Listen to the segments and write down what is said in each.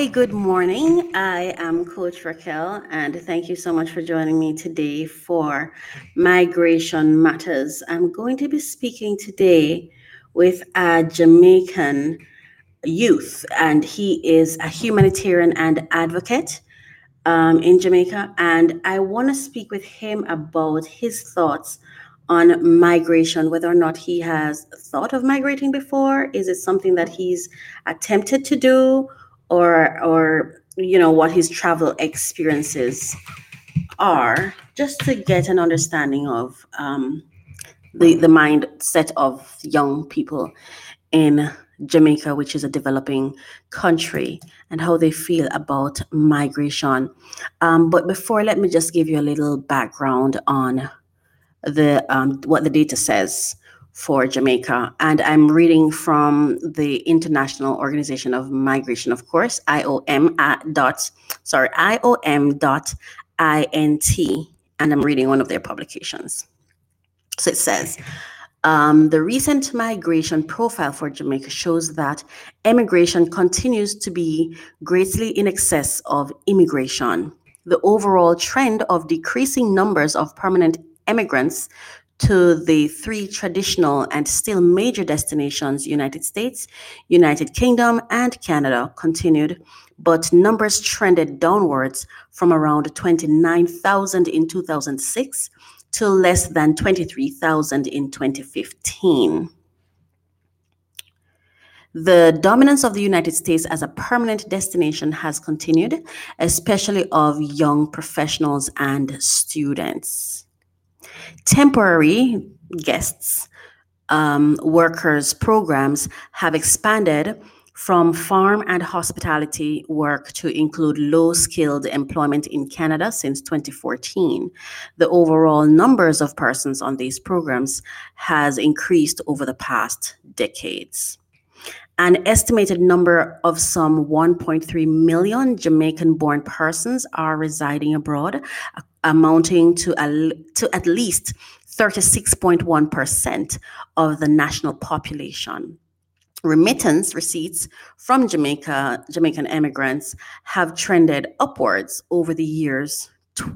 Hi, good morning. I am Coach Raquel, and thank you so much for joining me today for Migration Matters. I'm going to be speaking today with a Jamaican youth, and he is a humanitarian and advocate in Jamaica. And I want to speak with him about his thoughts on migration, whether or not he has thought of migrating before. Is it something that he's attempted to do, or what his travel experiences are, just to get an understanding of the mindset of young people in Jamaica, which is a developing country, and how they feel about migration. But before, let me just give you a little background on the what the data says for Jamaica. And I'm reading from the International Organization of Migration, of course, IOM.int, and I'm reading one of their publications. So it says, the recent migration profile for Jamaica shows that emigration continues to be greatly in excess of immigration. The overall trend of decreasing numbers of permanent immigrants to the three traditional and still major destinations, United States, United Kingdom, and Canada, continued, but numbers trended downwards from around 29,000 in 2006 to less than 23,000 in 2015. The dominance of the United States as a permanent destination has continued, especially of young professionals and students. Temporary guests, workers programs have expanded from farm and hospitality work to include low-skilled employment in Canada since 2014. The overall numbers of persons on these programs has increased over the past decades. An estimated number of some 1.3 million Jamaican-born persons are residing abroad, amounting to at least 36.1% of the national population. Remittance receipts from Jamaican immigrants have trended upwards over the years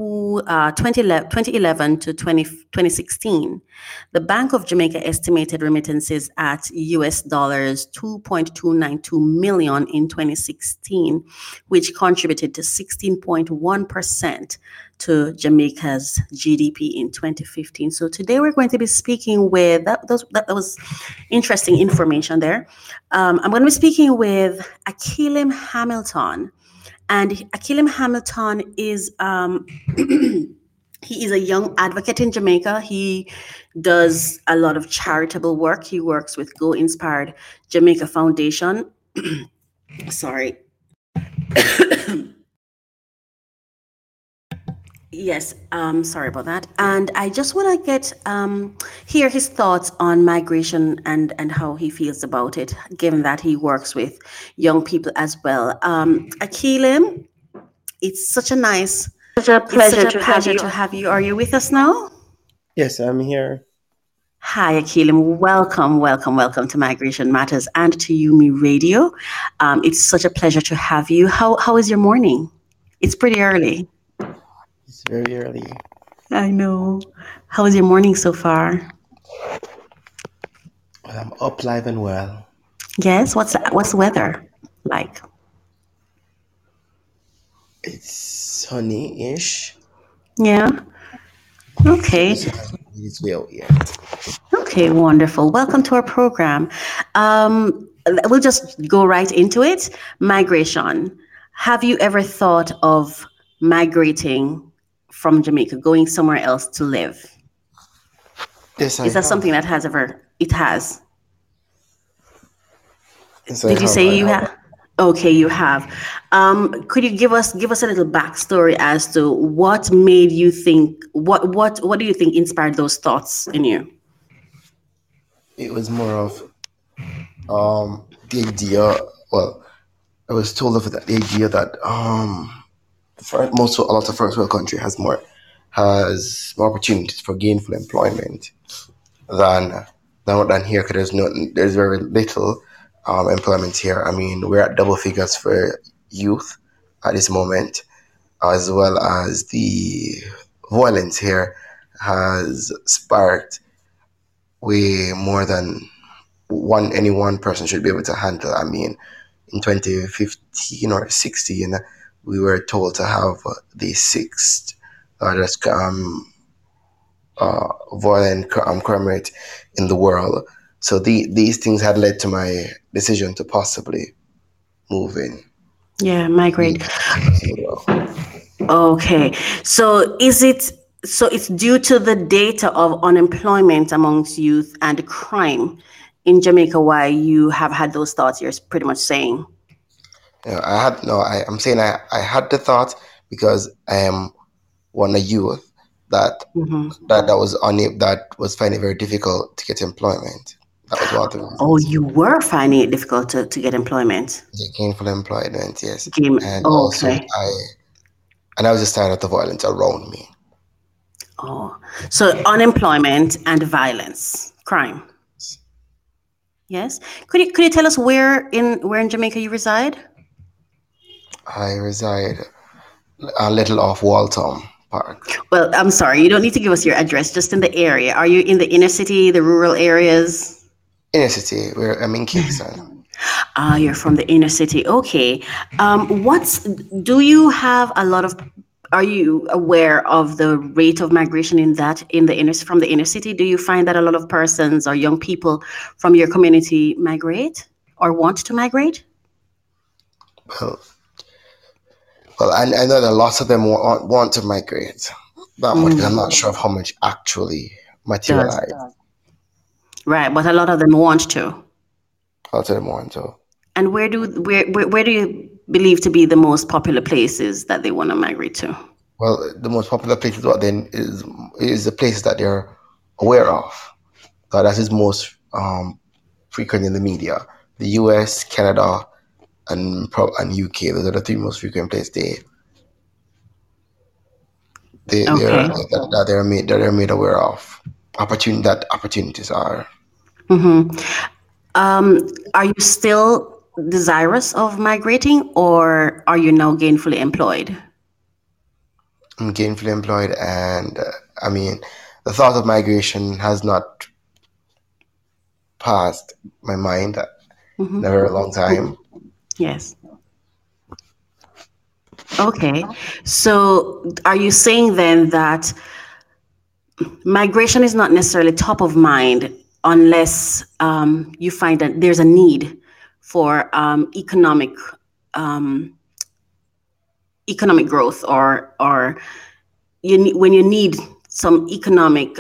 2011 to 2016. The Bank of Jamaica estimated remittances at US dollars 2.292 million in 2016, which contributed to 16.1% to Jamaica's GDP in 2015. So today we're going to be speaking with that was interesting information there. I'm going to be speaking with Akilim Hamilton. And Akilim Hamilton is he is a young advocate in Jamaica. He does a lot of charitable work. He works with Go Inspired Jamaica Foundation. Sorry. Yes, sorry about that. And I just want to get hear his thoughts on migration and how he feels about it, given that he works with young people as well. Akilim, it's such a nice, Such a it's such pleasure a to have pleasure you. to have you. Are you with us now? Yes, I'm here. Hi, Akilim. Welcome, welcome, welcome to Migration Matters and to Yumi Radio. It's such a pleasure to have you. How is your morning? It's pretty early. It's very early. I know. How is your morning so far? Well, I'm up live and well. Yes. What's the weather like? It's sunny-ish. Yeah. Okay. It's well, yeah. Okay. Wonderful. Welcome to our program. We'll just go right into it. Migration. Have you ever thought of migrating from Jamaica, going somewhere else to live? Yes, I Is that something have. that has ever? It has. Yes, I Did you have. say I you have. have? Okay, you have. Could you give us a little backstory as to what made you think? What do you think inspired those thoughts in you? It was more of the idea. Well, I was told of the idea that a lot of first world country has more opportunities for gainful employment than than here. Because there's very little employment here. I mean, we're at double figures for youth at this moment, as well as the violence here has sparked way more than any one person should be able to handle. I mean, in 2015 or 16, we were told to have the sixth largest violent crime rate in the world. So these things had led to my decision to possibly move in. Yeah, migrate. Well, Okay. So it's due to the data of unemployment amongst youth and crime in Jamaica why you have had those thoughts you're pretty much saying. I had no. I'm saying I had the thought because I am one of youth that Hmm. that was finding it very difficult to get employment. That was one of the Oh, reasons. you were finding it difficult to get employment. The gainful employment, yes, Game. and also Okay. I was just tired of the violence around me. Oh, so unemployment and violence, crime. Yes. Could you tell us where in Jamaica you reside? I reside a little off Waltham Park, Well, I'm sorry, you don't need to give us your address, just in the area. Are you in the inner city, the rural areas? inner city, where I'm in Kingston. Ah, you're from the inner city. Okay. What's do you have a lot of are you aware of the rate of migration in the inner from the inner city? Do you find that a lot of persons or young people from your community migrate or want to migrate? Well, I know that lots of them want to migrate that much, but I'm not Mm, sure of how much actually does. materialize. Right, but a lot of them want to. Lots of them want to. And where do you believe to be the most popular places that they want to migrate to? Well, the most popular places what then is the places that they're aware of. That is most frequent in the media. The U.S., Canada, and UK. Those are the three most frequent places Okay. that they're made aware of. Opportunities are. Mm-hmm. Are you still desirous of migrating or are you now gainfully employed? I'm gainfully employed, and I mean, the thought of migration has not passed my mind in a Hmm. very long time. Yes. Okay. So are you saying then that migration is not necessarily top of mind unless you find that there's a need for um, economic growth or when you need some economic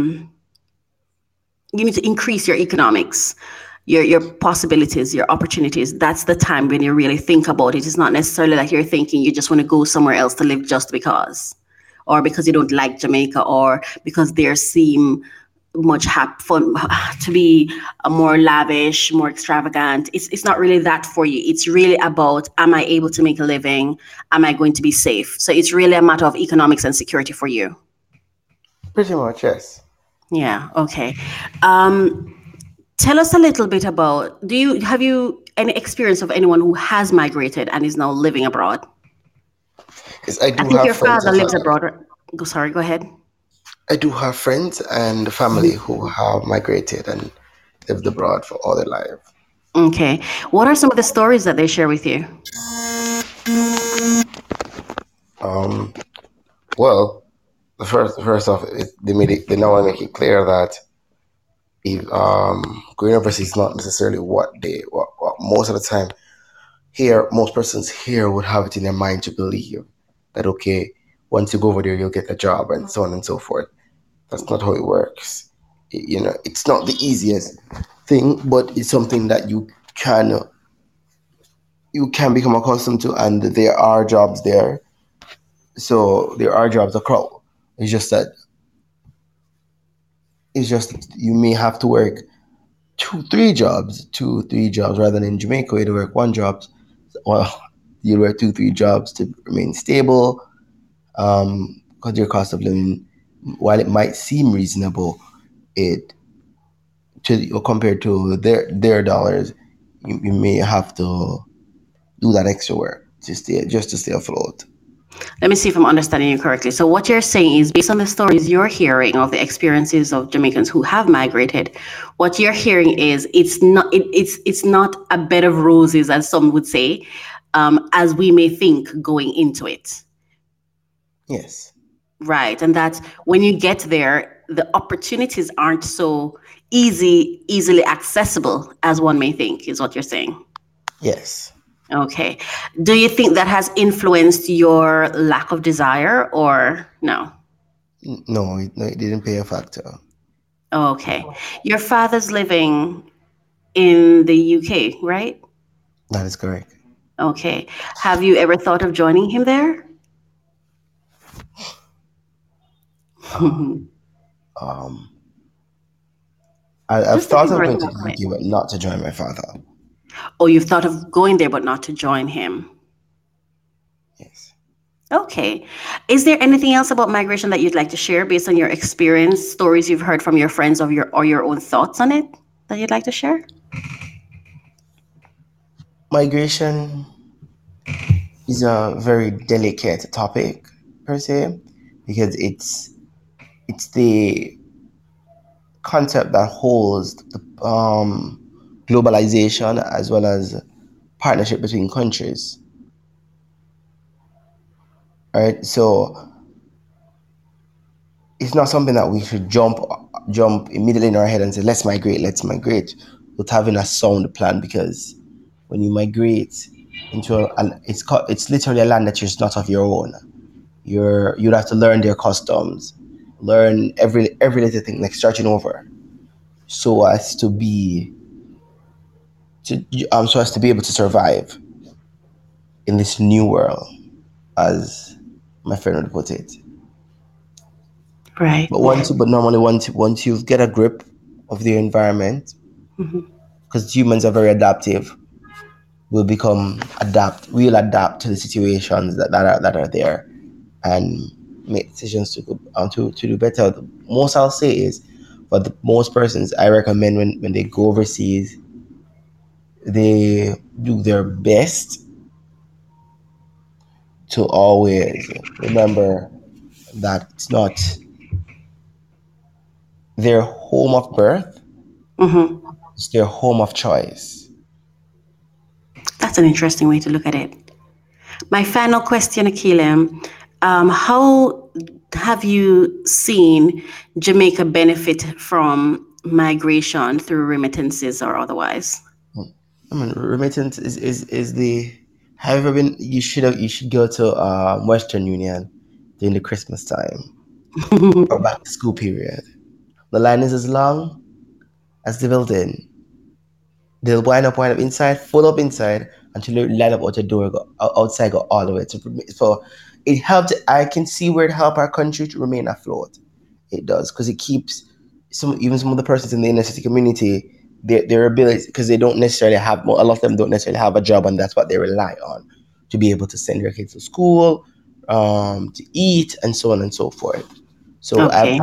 you need to increase your economics, your possibilities, your opportunities. That's the time when you really think about it. It's not necessarily that you're thinking you just want to go somewhere else to live just because, or because you don't like Jamaica, or because there seem much fun to be more lavish, more extravagant. It's not really that for you. It's really about, am I able to make a living? Am I going to be safe? So it's really a matter of economics and security for you. Pretty much, yes. Yeah. Okay. Um, Tell us a little bit about, do you have you any experience of anyone who has migrated and is now living abroad? Yes, I I do think have your friends father who lives have. abroad. Go, sorry, go ahead. I do have friends and family Mhm. who have migrated and lived abroad for all their life. Okay. What are some of the stories that they share with you? Um, well, first off, they now want to make it clear that if, going overseas is not necessarily what most of the time here, most persons here would have it in their mind to believe that okay, once you go over there, you'll get a job and so on and so forth. That's not how it works. It's not the easiest thing, but it's something that you can become accustomed to, and there are jobs there. So there are jobs across. It's just that you may have to work two, three jobs, rather than in Jamaica where you work one job. Well, you work two, three jobs to remain stable. Because your cost of living, while it might seem reasonable, it compared to their dollars, you may have to do that extra work. just to stay afloat. Let me see if I'm understanding you correctly. So what you're saying is, based on the stories you're hearing of the experiences of Jamaicans who have migrated, what you're hearing is it's not a bed of roses, as some would say, as we may think going into it. Yes. Right. And that when you get there, the opportunities aren't so easily accessible as one may think, is what you're saying. Yes. Okay. Do you think that has influenced your lack of desire or no? No, it didn't play a factor. Okay. Your father's living in the UK, right? That is correct. Okay. Have you ever thought of joining him there? Um, I've Just if thought you of were going to thinking the it. UK, but not to join my father. Oh, you've thought of going there but not to join him. Yes. Okay. Is there anything else about migration that you'd like to share based on your experience, stories you've heard from your friends of your own thoughts on it that you'd like to share? Migration is a very delicate topic per se, because it's the concept that holds the globalization as well as partnership between countries. Right? So it's not something that we should jump immediately in our head and say, let's migrate, without having a sound plan, because when you migrate into it's literally a land that is not of your own. You'd have to learn their customs, learn every little thing, like starting over, so as to be able to survive in this new world, as my friend would put it. Right. But normally once you get a grip of the environment, Mhm. because humans are very adaptive, we'll adapt to the situations that are there, and make decisions to do better. The most I'll say is, for the most persons, I recommend when they go overseas, they do their best to always remember that it's not their home of birth, Mhm. it's their home of choice. That's an interesting way to look at it. My final question, Akilim, how have you seen Jamaica benefit from migration through remittances or otherwise? I mean, remittance is the. Have you ever been? You should go to Western Union during the Christmas time or back to school period. The line is as long as the building. They'll wind up inside, full up inside, until they line up out the door, outside, go all the way. So it helped. I can see where it helped our country to remain afloat. It does, because it keeps some of the persons in the inner city community, their ability, because they don't necessarily have, a lot of them don't necessarily have a job, and that's what they rely on to be able to send their kids to school, to eat, and so on and so forth. So Okay.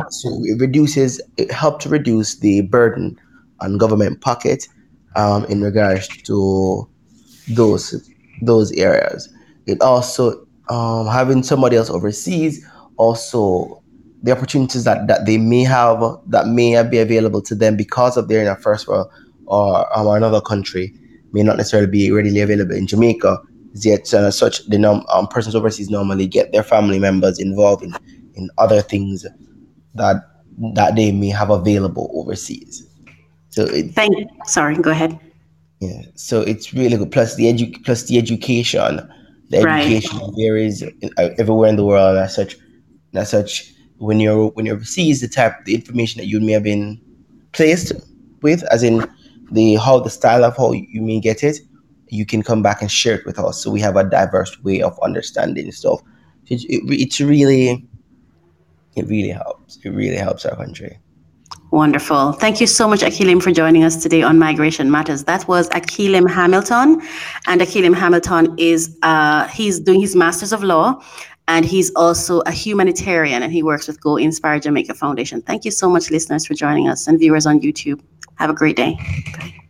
it helped to reduce the burden on government pocket, in regards to those those areas. It also, having somebody else overseas, also the opportunities that they may have, that may be available to them because of they're in a first world, or another country, may not necessarily be readily available in Jamaica. Yet such the persons overseas normally get their family members involved in other things that they may have available overseas. So Sorry, go ahead. yeah, so it's really good. Plus the education, Right. varies everywhere in the world. As such, when you're overseas, the information that you may have been placed with, as in the style of how you may get it, you can come back and share it with us. So we have a diverse way of understanding stuff. It's really, it really helps. It really helps our country. Wonderful. Thank you so much, Akilim, for joining us today on Migration Matters. That was Akilim Hamilton. And Akilim Hamilton he's doing his Masters of Law, and he's also a humanitarian, and he works with Go Inspire Jamaica Foundation. Thank you so much, listeners, for joining us, and viewers on YouTube. Have a great day. Bye.